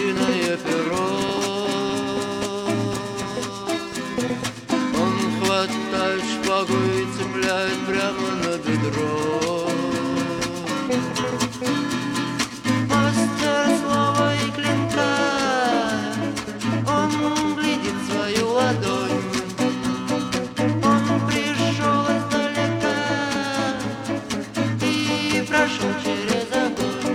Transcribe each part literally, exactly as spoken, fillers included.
перочинное перо. Он хватает шпагу и цепляет прямо на бедро. Мастер слова и клинка, он глядит свою ладонь. Он пришел издалека и прошел через огонь.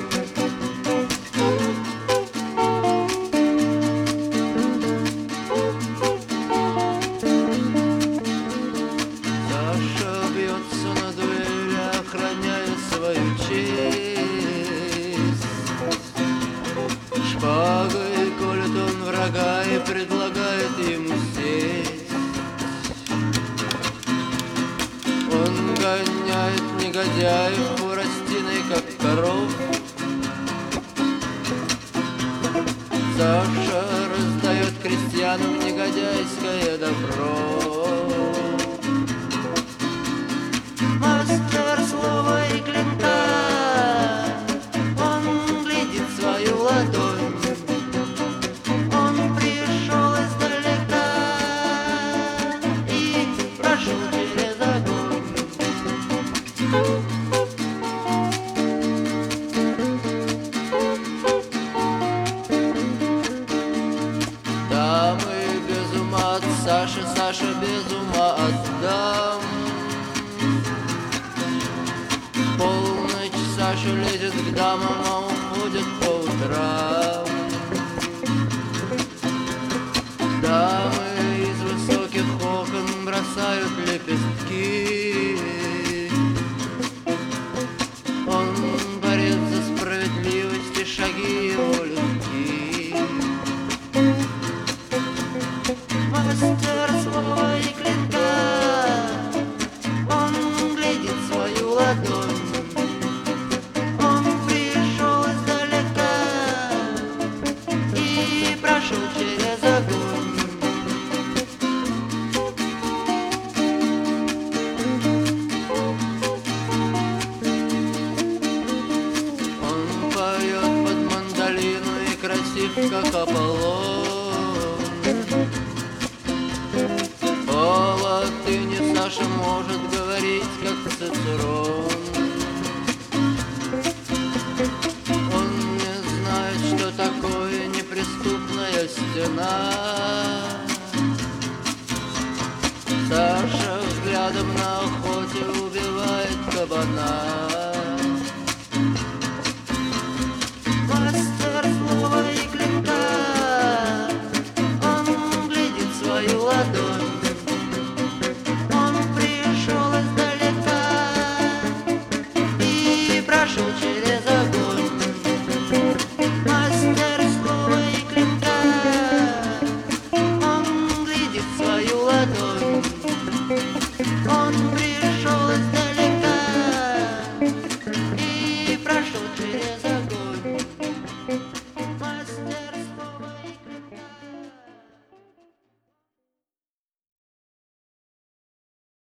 Саша бьется на дуэли, охраняя свою честь. Шпагой колет он врага и предлагает ему сесть. Он гоняет негодяев хворостиной, как коров. Саша раздает крестьянам негодяйское добро. Мастер слова и клинка, он глядит свою ладонь. Он пришел издалека и прошел через огонь. Дамы без ума от Саши, Саша без ума от дам. Полночь Саша лезет к дамам, а уходит по утрам. Дамы из высоких окон бросают лепестки. Он борец за справедливость, и шаги его легки. Мастер слова и клинка, он глядит свою ладонь. Он пришел издалека и прошел через огонь. Он поет под мандолину и красив, как Аполлон. По латыни Саша может говорить, как Цицерон. Он не знает, что такое неприступная стена. Саша взглядом на охоте убивает кабана.